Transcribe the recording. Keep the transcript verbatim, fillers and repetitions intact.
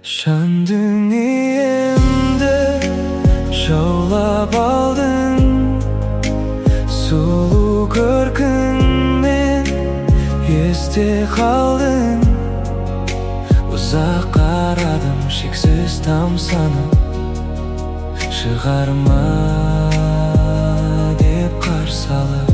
Жан дүниемді жаулап алдың, сұлу көркіңмен есте қалдың. Ұзақ қарадым, шексіз тамсанып, шығарма деп қарсы алып.